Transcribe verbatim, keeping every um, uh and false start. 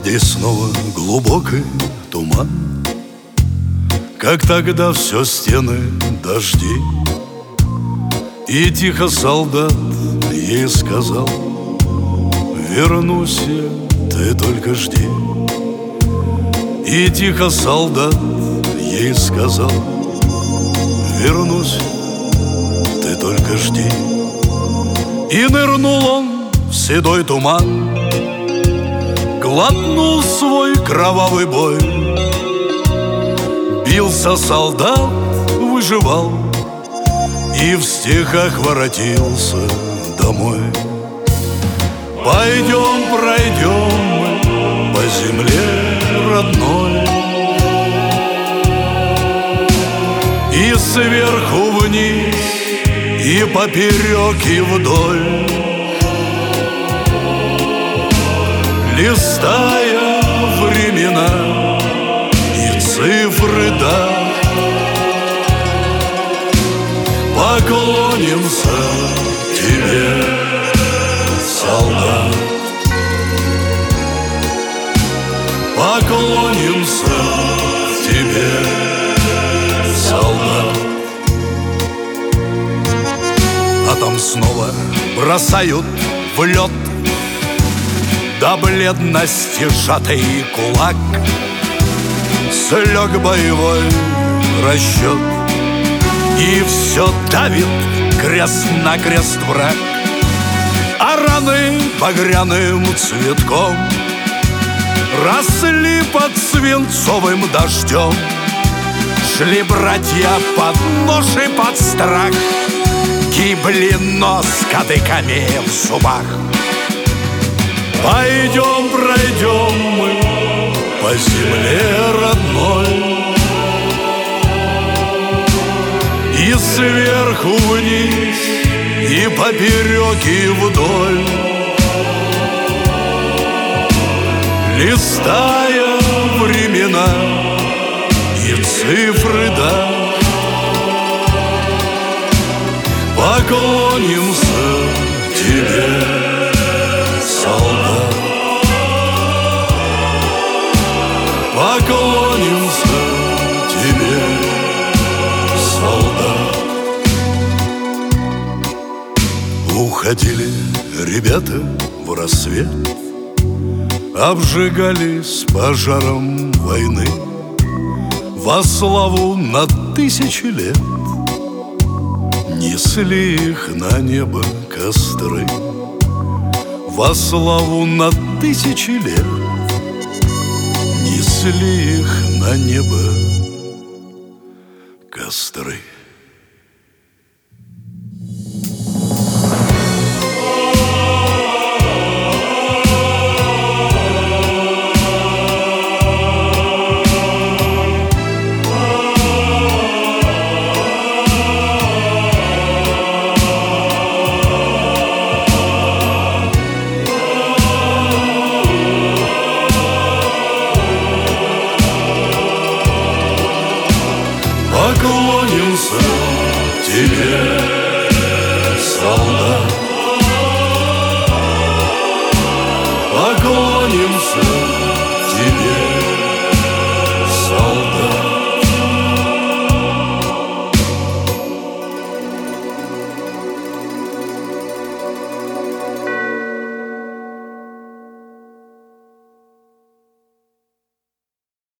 Здесь снова глубокий туман, как тогда все стены дожди. И тихо солдат ей сказал: вернусь я, ты только жди. И тихо солдат ей сказал: вернусь, ты только жди. И нырнул он в седой туман, глотнул свой кровавый бой. Бился солдат, выживал, и в стихах воротился домой. Пойдем, пройдем мы по земле родной, и сверху вниз, и поперек, и вдоль, листая времена и цифры дат, поклонимся тебе, солдат. Поклонимся тебе, солдат. А там снова бросают в лед до бледности сжатый кулак. Слег боевой расчет, и все давит крест на крест враг. А раны багряным цветком росли под свинцовым дождем. Шли братья под нож и под страх, гибли, но с кадыками в зубах. Пойдем, пройдем мы по земле родной, и сверху вниз, и поперек, и вдоль, листая времена и цифры дат, поклонимся тебе, солдат. Поклонимся тебе, солдат. Уходили ребята в рассвет, обжигались пожаром войны. Во славу на тысячи лет несли их на небо костры. Во славу на тысячи лет несли их на небо костры. Поклонимся тебе, солдат. Поклонимся тебе,